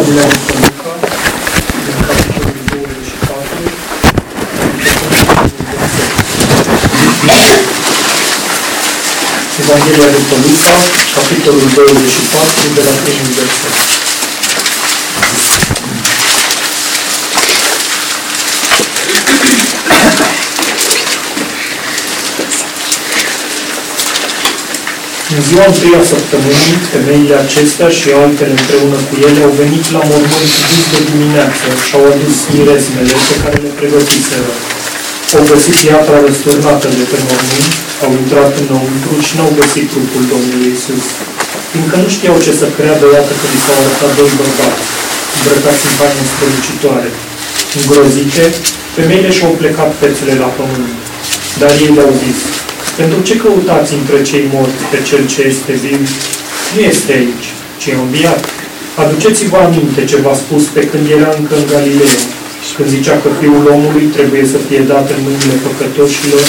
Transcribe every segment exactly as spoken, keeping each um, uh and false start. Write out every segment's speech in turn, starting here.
Evanghelia după Luca, din capitolul douăzeci și patru, Evanghelia după Luca, capitolul douăzeci și patru, de la primul verset. În ziua întâia săptămânii, femeile acestea și altele împreună cu ele au venit la mormânt zi de dimineață și au adus miresmele pe care le pregătiseră. Au găsit piatra răsturnată de pe mormânt, au intrat înăuntru și n-au găsit trupul Domnului Iisus. Fiindcă nu știau ce să creadă, iată că li s-au arătat doi bărbați, îmbrăcați în haine strălucitoare. Îngrozite, femeile și-au plecat fețele la pământ. Dar ei le-au zis: pentru ce căutați între cei morți pe cel ce este viu? Nu este aici, ci e înviat. Aduceți-vă aminte ce v-a spus pe când era încă în Galileea, când zicea că Fiul omului trebuie să fie dat în mâinile păcătoșilor,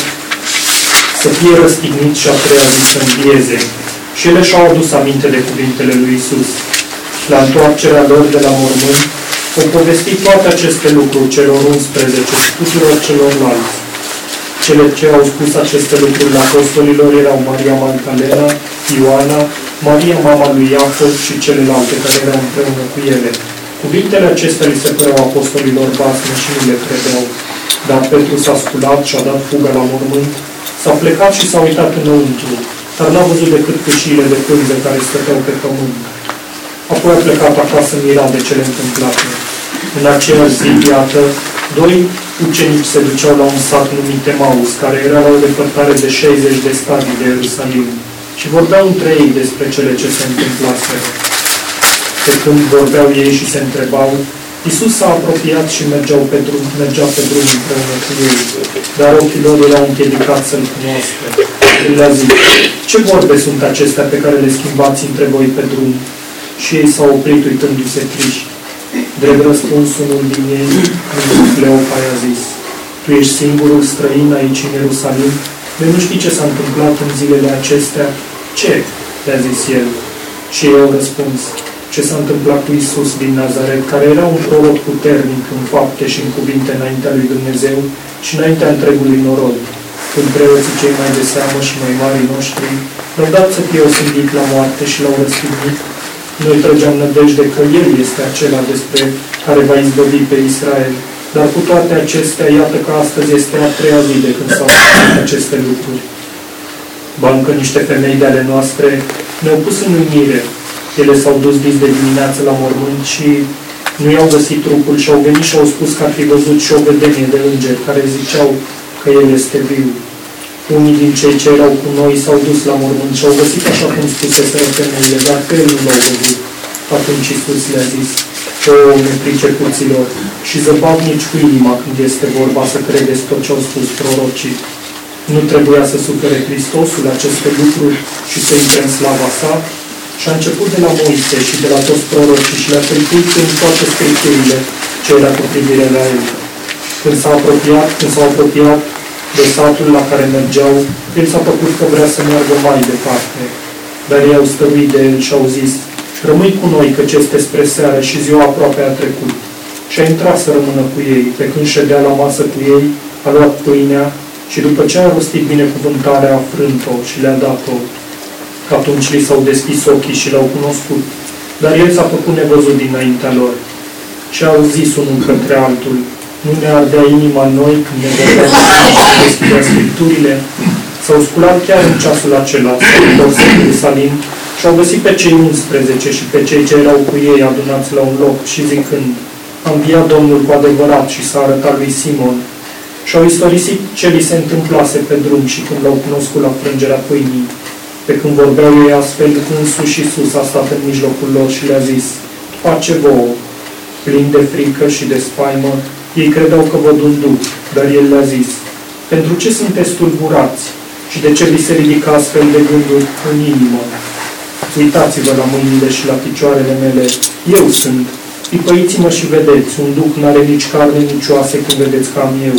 să fie răstignit și a treia zi să învieze. Și ele și-au adus aminte de cuvintele lui Iisus. La întoarcerea lor de la mormânt, au povestit toate aceste lucruri celor unsprezece și tuturor celorlalți. Cele ce au spus aceste lucruri la apostolilor erau Maria Magdalena, Ioana, Maria, mama lui Iacov și celelalte care erau împreună cu ele. Cuvintele acestea li se păreau apostolilor basme și nu le credeau. Dar Petru s-a sculat și a dat fuga la mormânt, s-a plecat și s-a uitat înăuntru, dar n-a văzut decât cușiile de pânze care stăteau pe pământ. Apoi a plecat acasă mirat de cele întâmplate. În aceeași zi, iată, doi ucenici se duceau la un sat numit Emaus, care era la o depărtare de șaizeci de stadii de Ierusalim, și vorbeau între ei despre cele ce se întâmplaseră. Pe când vorbeau ei și se întrebau, Iisus s-a apropiat și mergeau pe drum, mergea pe drum împreună cu ei, dar ochii lor erau împiedicați să-L cunoască. El le-a zis: ce vorbe sunt acestea pe care le schimbați între voi pe drum? Și ei s-au oprit uitându-se triști. Drept răspuns, unul din ei, numit Cleopa, i-a zis: tu ești singurul străin aici în Ierusalim? De nu știi ce s-a întâmplat în zilele acestea? Ce? Le-a zis el. Și ei au răspuns: ce s-a întâmplat cu Iisus din Nazaret, care era un proroc puternic în fapte și în cuvinte înaintea lui Dumnezeu și înaintea întregului norod. Când preoții cei mai de seamă și mai mari noștri l-au dat să fie osândit la moarte și l-au răstignit, noi trăgeam nădejde că El este acela despre care va izbăvi pe Israel. Dar cu toate acestea, iată că astăzi este a treia zi de când s-au făcut aceste lucruri. Ba încă niște femei de ale noastre ne-au pus în uimire. Ele s-au dus dis de dimineață la mormânt și nu i-au găsit trupul și au venit și au spus că ar fi văzut și o vedenie de îngeri care ziceau că El este viu. Unii din cei ce erau cu noi s-au dus la mormânt și au găsit așa cum spuseseră femeile, dar pe El nu l-au văzut. Atunci Iisus le-a zis: o, nepricepuților, și zăbavnici cu inima când este vorba să credeți tot ce au spus prorocii. Nu trebuia să sufere Hristosul aceste lucruri și să intre în slava sa? Și a început de la Moise și de la toți prorocii și le-a tricut în toate scripturile ce era cu privire la El. Când s-a apropiat, când s-au apropiat de satul la care mergeau, El s-a făcut că vrea să meargă mai departe. Dar ei au stăruit de El și au zis: rămâi cu noi, căci este spre seară și ziua aproape a trecut. Și a intrat să rămână cu ei. Pe când ședea la masă cu ei, a luat pâinea și după ce a rostit binecuvântarea, a frânt-o și le-a dat-o. Atunci li s-au deschis ochii și l-au cunoscut, dar El s-a făcut nevăzut dinaintea lor. Și au zis unul către altul: nu ne ardea inima în noi când ne vedeam și deschidea Scripturile? S-au sculat chiar în ceasul acela, s-au întors în Ierusalim și au găsit pe cei unsprezece și pe cei ce erau cu ei adunați la un loc și zicând: a înviat Domnul cu adevărat și s-a arătat lui Simon. Și au istorisit ce li se întâmplase pe drum și când l-au cunoscut la frângerea pâinii. Pe când vorbeau ei astfel, însuși Iisus a stat în mijlocul lor și le-a zis: pace vouă! Plini de frică și de spaimă, ei credeau că văd un duh, dar El le-a zis: pentru ce sunteți tulburați și de ce vi se ridică astfel de gânduri în inimă? Uitați-vă la mâinile și la picioarele mele, eu sunt. Pipăiți-mă și vedeți, un duh n-are nici carne, nici oase, cum vedeți că am eu.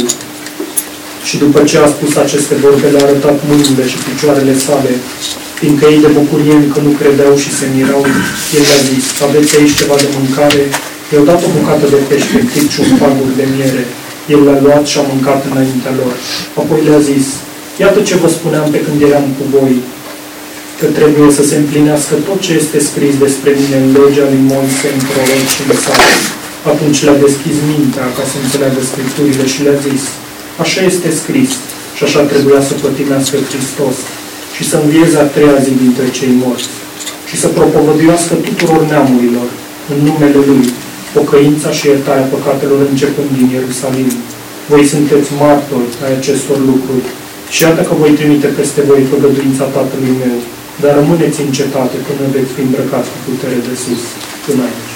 Și după ce a spus aceste vorbe, le-a arătat mâinile și picioarele sale. Fiindcă ei de bucurie încă nu credeau și se mirau, El le-a zis: aveți aici ceva de mâncare? I-au dat o bucată de pește în timp și un faguri de miere. El le-a luat și a mâncat înaintea lor. Apoi le-a zis, iată ce vă spuneam pe când eram cu voi, că trebuie să se împlinească tot ce este scris despre mine în legea lui Moise, în proroci și în psalmi. Atunci le-a deschis mintea ca să înțeleagă Scripturile și le-a zis, așa este scris și așa trebuia să pătimească Hristos și să învieze a treia zi dintre cei morți și să propovăduiască tuturor neamurilor în numele Lui pocăința și iertarea păcatelor începând din Ierusalim. Voi sunteți martori ai acestor lucruri și iată că voi trimite peste voi făgăduința Tatălui meu, dar rămâneți în cetate până veți fi îmbrăcați cu putere de sus, până aici.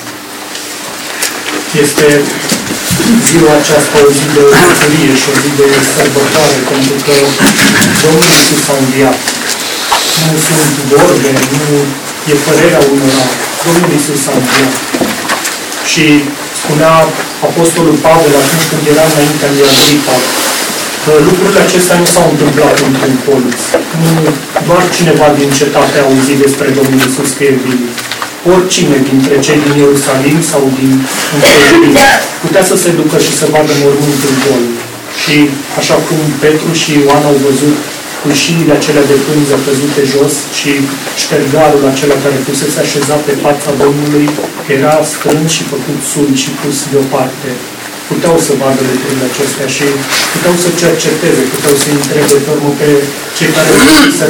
Este ziua aceasta o zi de bucurie și o zi de sărbătoare, pentru că Domnul Iisus a înviat. Nu sunt vorbe, nu e părerea unora. Domnul Iisus a înviat. Și spunea Apostolul Pavel atunci când era înaintea lui Agripa, că lucrurile acestea nu s-au întâmplat într-un colț. Nu doar cineva din cetate a auzit despre Domnul Iisus că e viu. Oricine dintre cei din Ierusalim sau din împrejurimi putea să se ducă și să vadă mormântul gol. Și așa cum Petru și Ioan au văzut cușiile acelea de pânză căzute jos și ștergarul acela care fusese așezat pe fața Domnului era strâns și făcut sul și pus deoparte. Puteau să vadă lucrurile acestea și puteau să cerceteze, puteau să întrebe pe urmă pe cei care să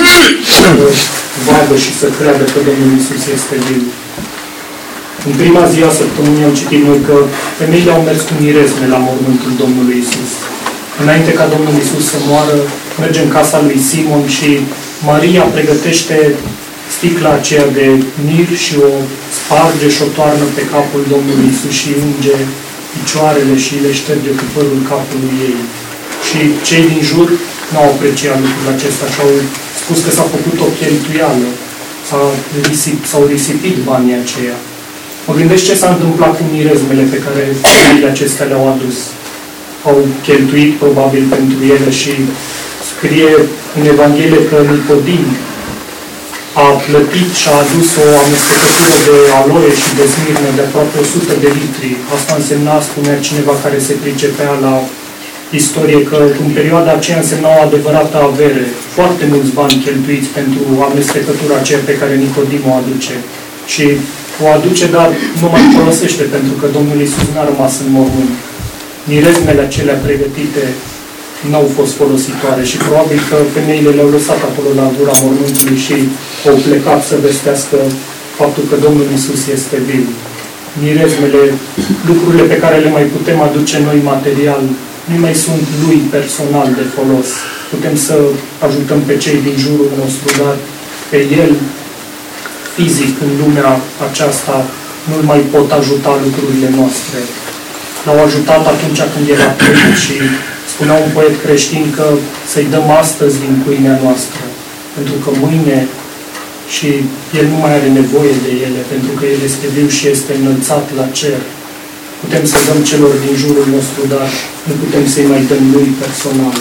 vadă și să creadă că Domnul Iisus este viu. În prima zi a săptămânii am citit noi că femeile au mers cu miresme la mormântul Domnului Iisus. Înainte ca Domnul Iisus să moară, merge în casa lui Simon și Maria pregătește sticla aceea de mir și o sparge și o toarnă pe capul Domnului Iisus și unge picioarele și le șterge cu părul capului ei. Și cei din jur n-au apreciat lucrul acesta și au spus că s-a făcut o cheltuială, s-a risip, s-au risipit banii aceia. Mă gândesc ce s-a întâmplat cu mirezmele pe care femeile acestea le-au adus. Au cheltuit probabil pentru ele și scrie în Evanghelie că Nicodim a plătit și a adus o amestecătură de aloe și de smirnă de aproape o sută de litri. Asta însemna, spunea cineva care se pricepea la istorie, că în perioada aceea însemna o adevărată avere. Foarte mulți bani cheltuiți pentru amestecătura aceea pe care Nicodim o aduce. Și o aduce, dar nu mai folosește, pentru că Domnul Iisus n-a rămas în mormânt. Mirezmele acelea pregătite n-au fost folositoare și probabil că femeile le-au lăsat acolo la gura mormântului și au plecat să vestească faptul că Domnul Iisus este viu. Mirezmele, lucrurile pe care le mai putem aduce noi material, nu mai sunt lui personal de folos. Putem să ajutăm pe cei din jurul nostru, dar pe el, fizic, în lumea aceasta, nu mai pot ajuta lucrurile noastre. L-au ajutat atunci când era plin și spunea un poet creștin că să-i dăm astăzi din pâinea noastră, pentru că mâine și el nu mai are nevoie de ele, pentru că el este viu și este înălțat la cer. Putem să dăm celor din jurul nostru, dar nu putem să-i mai dăm lui personal.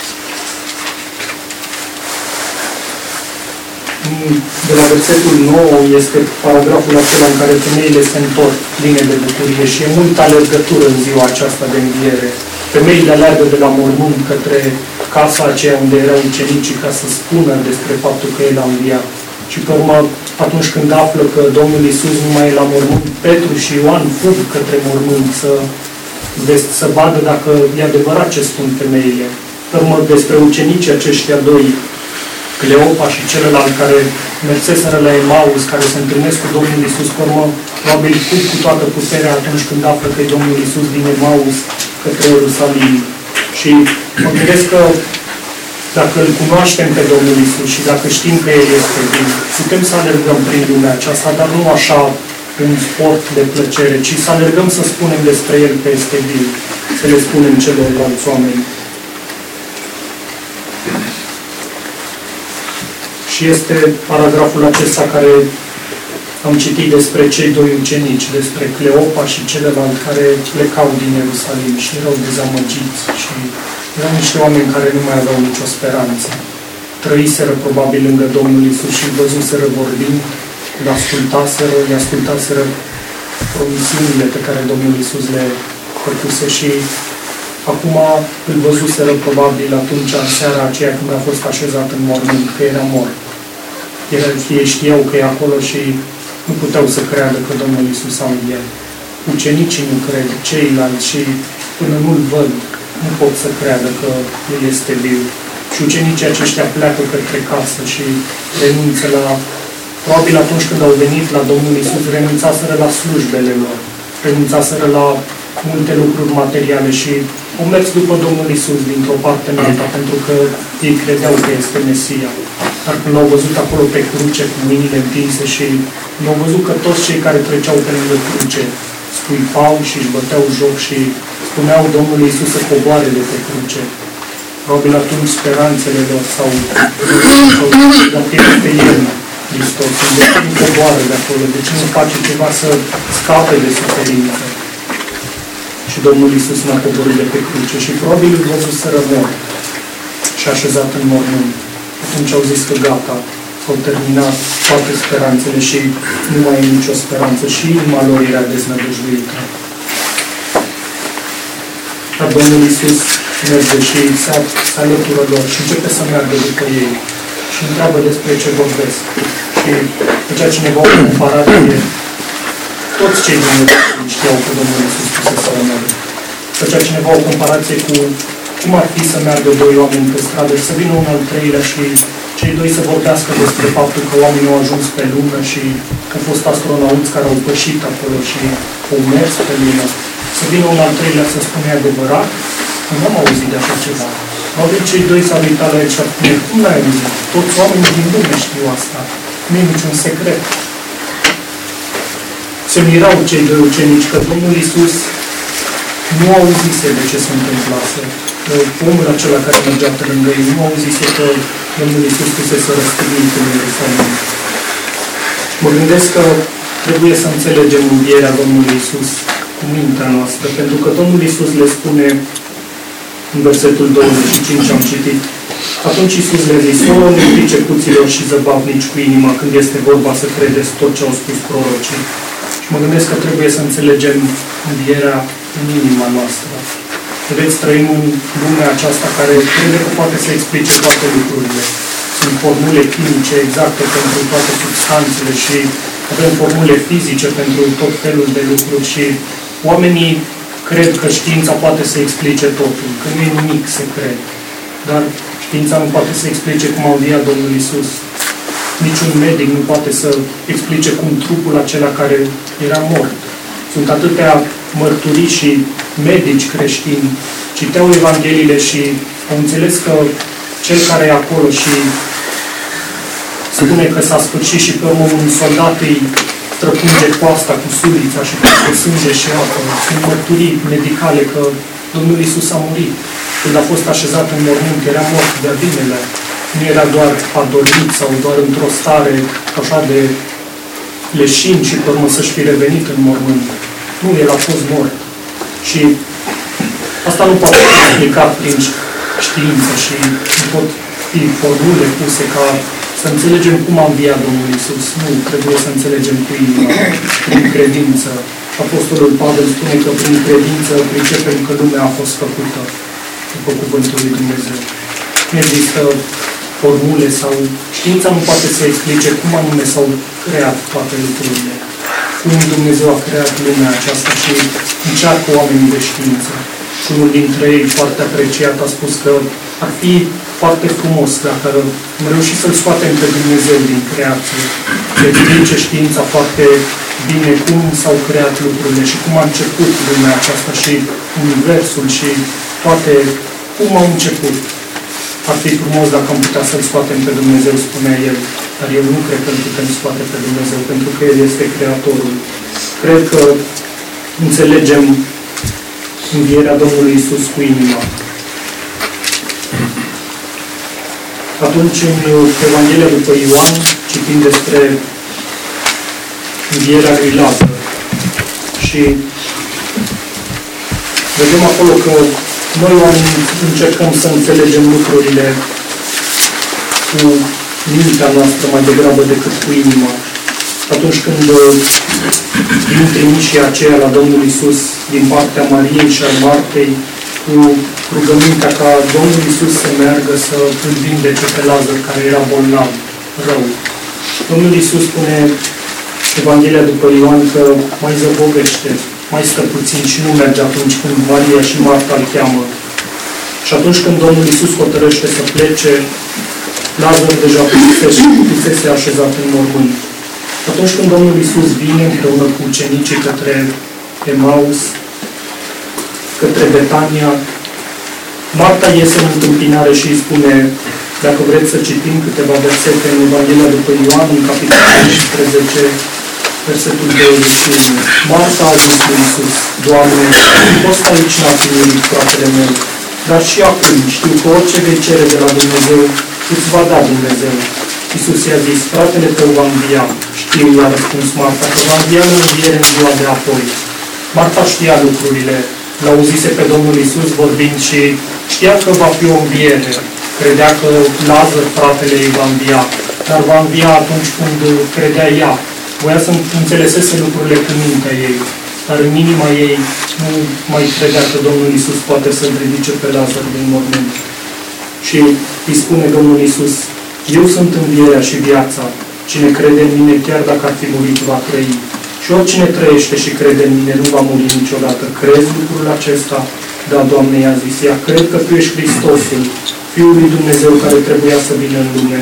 De la versetul nouă este paragraful acela în care femeile se întorc pline de bucurie și e multă alergătură în ziua aceasta de înviere. Femeile aleargă de la mormânt către casa aceea unde erau ucenicii ca să spună despre faptul că El a înviat. Și pe urmă, atunci când află că Domnul Iisus nu mai e la mormânt, Petru și Ioan fug către mormânt să, să vadă dacă e adevărat ce spun femeile. Pe urmă, despre ucenicii aceștia doi, Cleopa și celălalt care merseseră la Emaus, care se întâlnesc cu Domnul Iisus, pe urmă, probabil fug cu toată puterea atunci când află că e Domnul Iisus din Emaus către Ierusalim. Și mă gândesc că dacă îl cunoaștem pe Domnul Iisus și dacă știm că El este viu, putem să alergăm prin lumea aceasta, dar nu așa un sport de plăcere, ci să alergăm să spunem despre El că este viu, să le spunem celorlalți oameni. Și este paragraful acesta care am citit despre cei doi ucenici, despre Cleopa și celălalt care plecau din Ierusalim și erau dezamăgiți și erau niște oameni care nu mai aveau nicio speranță. Trăiseră probabil lângă Domnul Iisus și îl văzuseră vorbind, îl ascultaseră, îl ascultaseră promisiunile pe care Domnul Iisus le făcuse și acum îl văzuseră probabil atunci, în seara aceea când a fost așezat în mormânt, că era mort. Ei știau că e acolo și nu puteau să creadă că Domnul Iisus a înviat. Ucenicii nu cred, ceilalți și până nu-L văd, nu pot să creadă că El este viu. Și ucenicii aceștia pleacă către casă și renunță la... Probabil atunci când au venit la Domnul Iisus, renunțaseră la slujbele lor, renunțaseră la multe lucruri materiale și au mers după Domnul Iisus dintr-o parte în alta, pentru că ei credeau că este Mesia. Dar când l-au văzut acolo pe cruce, cu mâinile întinse și l-au văzut că toți cei care treceau pe lângă cruce scuipau și își băteau joc și spuneau Domnului Iisus să coboare de pe cruce. Probabil atunci speranțele lor sau dacă este El, Hristos, de ce nu coboară de acolo, de ce nu face ceva să scape de suferință. Și Domnul Iisus n-a coborât de pe cruce și probabil îl văzut să rămori și așezat în mormânt. Atunci au zis că gata, s-au terminat toate speranțele și nu mai e nicio speranță și inima lor era deznădăjduită. Dar Domnul Iisus merge și se alătură lor și începe să meargă după ei și întreabă despre ce vorbesc. Și făcea cineva o comparație, toți cei din Ierusalim știau că Domnul Iisus pusese să meargă. Făcea cineva o comparație cu cum ar fi să meargă doi oameni pe stradă și să vină un al treilea și cei doi să vorbească despre faptul că oamenii au ajuns pe lună și că au fost astronauți care au pășit acolo și au mers pe lună. Să vină un al treilea să spune adevărat, nu am auzit de așa ceva. Probabil cei doi s-au uitat la el și ar spune, cum n-ai auzit? Toți oamenii din lume știu asta. Nu e niciun secret. Se mirau cei doi ucenici că Domnul Iisus nu auzise de ce se întâmplase. Omul acela care mergea pe lângă ei nu auzise că Domnul Iisus fusese răstignit în Ierusalim. Mă gândesc că trebuie să înțelegem învierea Domnului Iisus cu mintea noastră, pentru că Domnul Iisus le spune în versetul douăzeci și cinci am citit. Atunci Iisus le zis, o nepricepuților și zăbavnici cu inima când este vorba să credeți tot ce au spus prorocii. Și mă gândesc că trebuie să înțelegem învierea în inima noastră. Vedeți, trăim în lumea aceasta care crede că poate să explice toate lucrurile. Sunt formule chimice exacte pentru toate substanțele și avem formule fizice pentru tot felul de lucruri și oamenii cred că știința poate să explice totul, că nu e nimic secret. Dar știința nu poate să explice cum a înviat Domnul Iisus. Niciun medic nu poate să explice cum trupul acela care era mort. Sunt atâtea mărturii și medici creștini citeau Evangheliile și au înțeles că cel care e acolo și spune că s-a sfârșit și pe urmă un soldat îi străpunge coasta cu sulița și cu sânge și apă. Sunt mărturii medicale că Domnul Iisus a murit. Când a fost așezat în mormânt, era mort de vinele. Nu era doar adormit sau doar într-o stare așa de leșin și pe urmă să-și fi revenit în mormânt. Nu, el a fost mort. Și asta nu poate fi explicat prin știință și nu pot fi formule puse ca să înțelegem cum a înviat Domnul Iisus. Nu, trebuie să înțelegem cu inima, prin credință. Apostolul Pavel spune că prin credință pricepem că lumea a fost făcută după cuvântul lui Dumnezeu. Nu există formule sau știința nu poate să explice cum anume s-au creat toate lucrurile. Cum Dumnezeu a creat lumea aceasta și încearcă oamenii de știință. Și unul dintre ei, foarte apreciat, a spus că ar fi foarte frumos dacă am reușit să-L scoatem pe Dumnezeu din creație. Se explice știința foarte bine cum s-au creat lucrurile și cum a început lumea aceasta și universul și toate, cum au început. Ar fi frumos dacă am putea să-L scoatem pe Dumnezeu, spunea el, dar eu nu cred că îl putem scoate pe Dumnezeu, pentru că El este Creatorul. Cred că înțelegem învierea Domnului Iisus cu inima. Atunci, în Evanghelia după Ioan, citim despre învierea lui Lazar. Și vedem acolo că noi oamenii încercăm să înțelegem lucrurile cu mintea noastră mai degrabă decât cu inima. Atunci când Vin trimișii aceia la Domnul Iisus din partea Mariei și a Martei cu rugămintea ca Domnul Iisus să meargă să îl vindece pe Lazar, care era bolnav, rău. Domnul Iisus spune Evanghelia după Ioan că mai zăbovește, mai stă puțin și nu merge atunci când Maria și Marta îl cheamă. Și atunci când Domnul Iisus hotărăște să plece, Lazar deja pusese așezat în mormânt. Atunci când Domnul Iisus vine împreună cu ucenicii către Emaus, către Betania, Marta iese în întâmpinare și îi spune, dacă vreți să citim câteva versete în Evanghelia după Ioan, în capitolul unsprezece, versetul douăzeci și unu. Marta a zis lui Iisus, Doamne, fost aici n-a primit fratele meu, dar și acum știu că orice vei cere de la Dumnezeu, îți va da Dumnezeu. Iisus i-a zis, fratele tău va învia. Știu, i-a răspuns Marta, că va învia în înviere în ziua de apoi. Marta știa lucrurile, l-auzise pe Domnul Iisus vorbind și știa că va fi o înviere. Credea că Lazar, fratele ei, va învia, dar va învia atunci când credea ea. Voia să înțelesese lucrurile cu mintea ei, dar în inima ei nu mai credea că Domnul Iisus poate să-l ridice pe Lazar din mormânt. Și îi spune Domnul Iisus, eu sunt învierea și viața. Cine crede în mine, chiar dacă ar fi murit, va trăi. Și oricine trăiește și crede în mine, nu va muri niciodată. Crezi lucrul acesta? Da, Doamne, i-a zis ea, cred că Tu ești Hristosul, Fiul lui Dumnezeu care trebuia să vină în lume.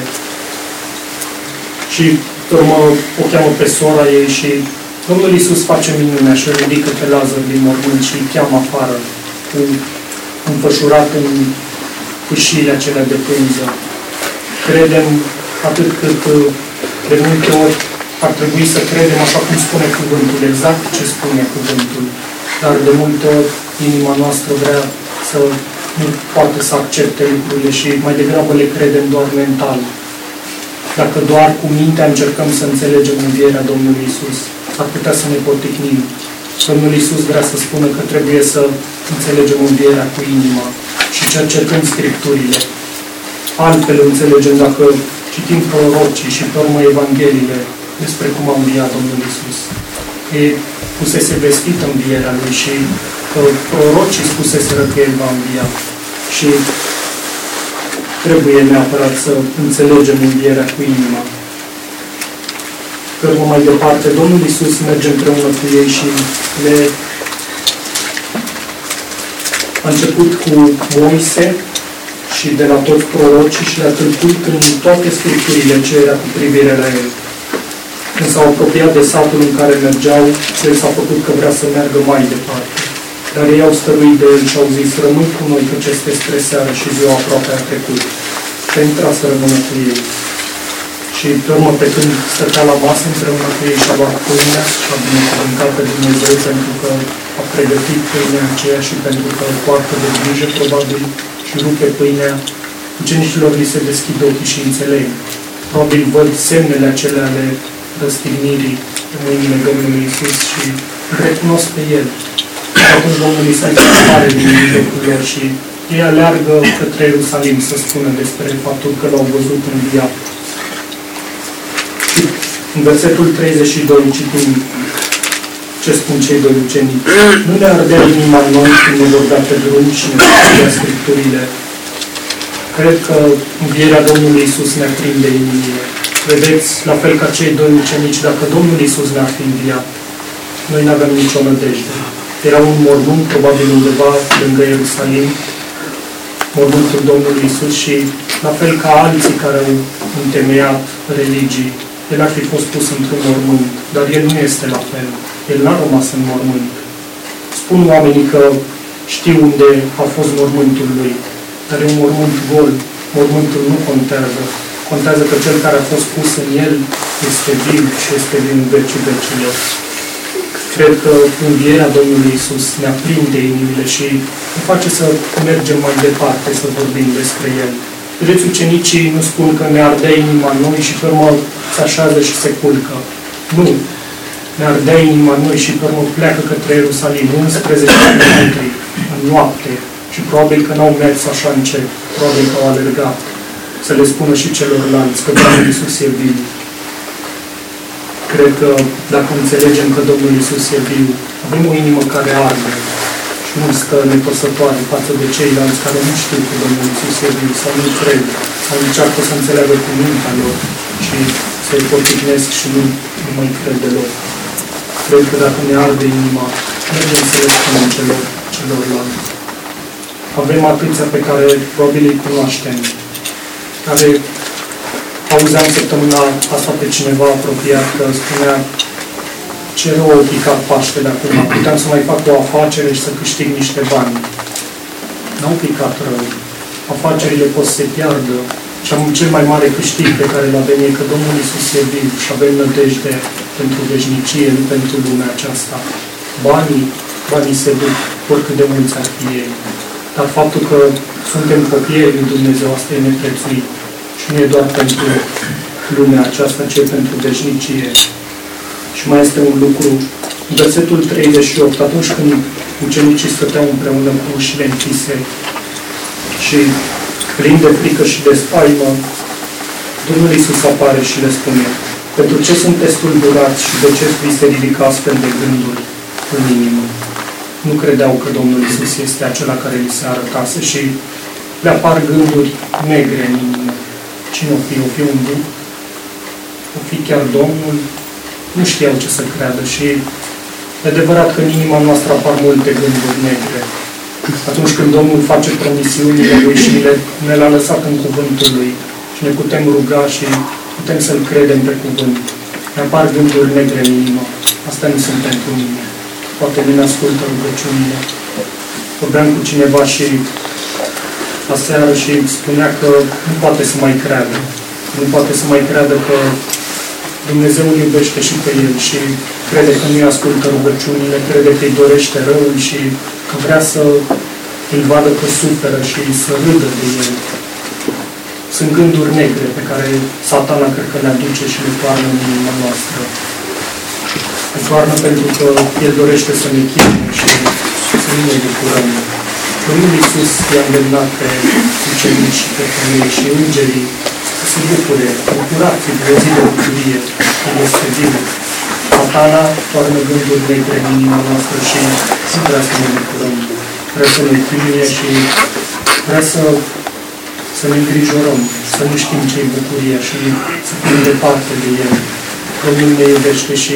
Și urmă o cheamă pe sora ei și Domnul Iisus face minunea și ridică pe Lazar din mormânt și îi cheamă afară, cu înfășurat în cușiile acelea de pânză. Credem atât cât de multe ori ar trebui să credem așa cum spune cuvântul, exact ce spune cuvântul. Dar de multe ori inima noastră vrea să nu poate să accepte lucrurile și mai degrabă le credem doar mental. Dacă doar cu mintea încercăm să înțelegem învierea Domnului Iisus, ar putea să ne poticnim. Domnul Iisus vrea să spună că trebuie să înțelegem învierea cu inima și cercetând Scripturile. Altfel înțelegem dacă citim prorocii și pe urmă Evangheliile despre cum a înviat Domnul Iisus. E pusese vestită învierea Lui și că prorocii spuseseră că El va învia. Și trebuie neapărat să înțelegem învierea cu inima. Pe urmă mai departe, Domnul Iisus merge împreună cu ei și le a început cu Moise și de la toți prorocii și le-a tâlcuit în toate Scripturile ce era cu privire la El. Când s-au apropiat de satul în care mergeau, El s-a făcut că vrea să meargă mai departe. Dar ei au stăruit de El și au zis, rămâi cu noi, căci este spre seară și ziua aproape a trecut. Și a intrat să rămână cu ei. Și pe urmă, pe când stătea la masă împreună cu ei și a luat pâinea și a binecuvântat pe Dumnezeu pentru că a pregătit pâinea aceea și pentru că poartă de grijă, probabil, și rupe pâinea, ucenicilor li se deschid ochii și înțeleg. Probabil văd semnele acelea ale răstignirii în mâinile Domnului Iisus și îl recunosc pe El. Și atunci Domnul Iisus apare din mijlocul lor și ei aleargă către Ierusalim să spună despre faptul că L-au văzut înviat. Și în versetul treizeci și doi citim ce spun cei doi ucenici. Nu ne ardea inima în noi când ne vorbea pe drum și ne studia Scripturile. Cred că învierea Domnului Iisus ne aprinde inimile. Vedeți, la fel ca cei doi ucenici, dacă Domnul Iisus ne-ar fi înviat, noi nu aveam nicio nădejde. Era un mormânt, probabil undeva lângă Ierusalim, mormântul Domnului Iisus și la fel ca alții care au întemeiat religii, El ar fi fost pus într-un mormânt, dar El nu este la fel. El n-a rămas în mormânt. Spun oamenii că știu unde a fost mormântul Lui, dar e un mormânt gol. Mormântul nu contează. Contează că Cel care a fost pus în El este viu și este din vecii vecilor. Cred că învierea Domnului Iisus ne aprinde inimile și ne face să mergem mai departe, să vorbim despre El. Vedeți, ucenicii nu spun că ne ardea inima noi și pe urmă se așează și se culcă. Nu. Ne ardea inima noi și pe urmă pleacă către Ierusalim, unsprezece kilometri în noapte. Și probabil că n-au mers așa încet, probabil că au alergat. Să le spună și celorlalți că Domnul Iisus e viu. cred că dacă înțelegem că Domnul Iisus e viu, avem o inimă care arde și nu stă nepăsătoare față de ceilalți care nu știu că Domnul Iisus e viu sau nu cred, sau încearcă să înțeleagă cu mintea lor și se poticnesc și nu, nu mai cred deloc. Cred că dacă ne arde inima, mergem să le spunem celor, celorlalți. Avem atâția pe care probabil îi cunoaștem, care auzeam săptămâna asta pe cineva apropiat că spunea ce rău au picat Paște de acum, puteam să mai fac o afacere și să câștig niște bani. N-au picat rău. Afacerile pot să se piardă și am cel mai mare câștig pe care îl avem e că Domnul Iisus e viu și avem nădejde pentru veșnicie, nu pentru lumea aceasta. Banii, banii se duc, oricât de mulți ar fi ei. Dar faptul că suntem copii lui Dumnezeu, asta e neprețuit. Și nu e doar pentru lumea aceasta, ci e pentru veșnicie. Și mai este un lucru, versetul treizeci și opt, atunci când ucenicii stăteau împreună cu ușile închise și plini de frică și de spaimă, Domnul Iisus apare și le spune: pentru ce sunteți tulburați și de ce vi se ridică astfel de gânduri în inimă? Nu credeau că Domnul Iisus este acela care li se arătase și le apar gânduri negre în inimă. Cine o fi? O fi un duh? O fi chiar Domnul? Nu știau ce să creadă și e adevărat că în inima noastră apar multe gânduri negre. Atunci când Domnul face promisiunile Lui și le, ne le-a lăsat în cuvântul Lui și ne putem ruga și putem să-L credem pe cuvânt. Ne apar gânduri negre în inimă. Asta nu sunt pentru mine. Poate mine ascultă rugăciunile. Vorbeam cu cineva și aseară și spunea că nu poate să mai creadă. Nu poate să mai creadă că Dumnezeu îl iubește și pe el și crede că nu-i ascultă rugăciunile, crede că îi dorește răul și că vrea să îl vadă că suferă și să râdă de el. Sunt gânduri negre pe care Satana cred că le aduce și le toarnă în inima noastră. Le toarnă pentru că el dorește să ne chinuie și să nu ne bucurăm. Domnul Iisus i-a îndemnat pe ucenici și pe femei și îngerii să se bucure, bucurați-vă de o zi de bucurie, El este viu. Satana toarnă gânduri negre în inima noastră și nu vrea să ne bucurăm. Vrea să ne chinuie și vrea să, să ne îngrijorăm, să nu știm ce-i bucuria și să fim departe de El. Domnul ne iubește și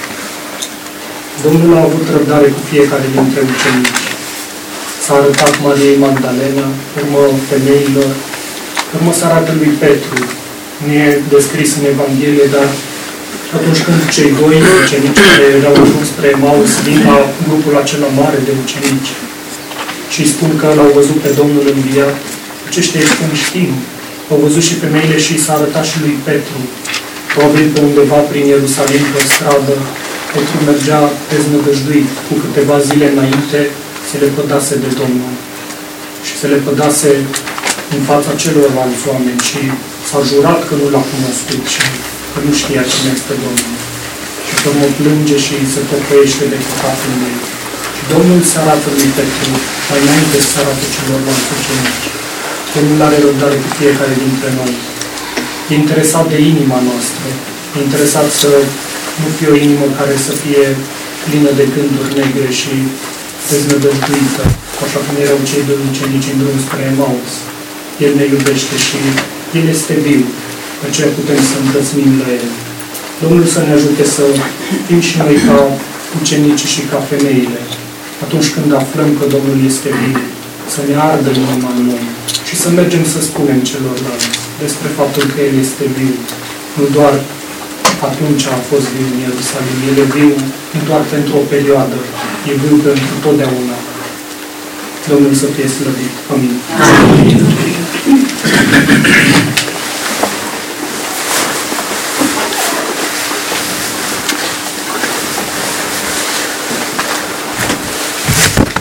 Domnul a avut răbdare cu fiecare dintre ucenici. S-a arătat Mariei Magdalena, urmă femeilor, urmă să arată lui Petru. Nu e descris în Evanghelie, dar atunci când cei doi ucenici care erau într-un spre Emaus vin la grupul acela mare de ucenici și spun că l-au văzut pe Domnul înviat, aceștia îi spun: știm. Au văzut și femeile și s-a arătat și lui Petru. Probabil pe undeva prin Ierusalim, pe o stradă, Petru mergea deznădăjduit. Cu câteva zile înainte se lepădase de Domnul și se lepădase în fața celorlalți oameni și s-a jurat că nu l-a cunoscut și că nu știa cine este Domnul. Și că mă plânge și se pocăiește de păcatul lui. Și Domnul se arată lui Petru, mai înainte să se arată celorlalți ucenici. Domnul are răbdare cu fiecare dintre noi. E interesat de inima noastră. E interesat să nu fie o inimă care să fie plină de gânduri negre și deznădăjduită, așa cum erau cei doi ucenici în drum spre Emaus. El ne iubește și El este viu, de aceea putem să îndrăznim la El. Domnul să ne ajute să fim și noi ca ucenicii și ca femeile. Atunci când aflăm că Domnul este viu, să ne ardă inima în noi și să mergem să spunem celorlalți despre faptul că El este viu. Nu doar atunci a fost viu în Ierusalim. El e viu nu doar pentru o perioadă, e viu pentru totdeauna. Domnul să fie slăvit. Amin. Amin.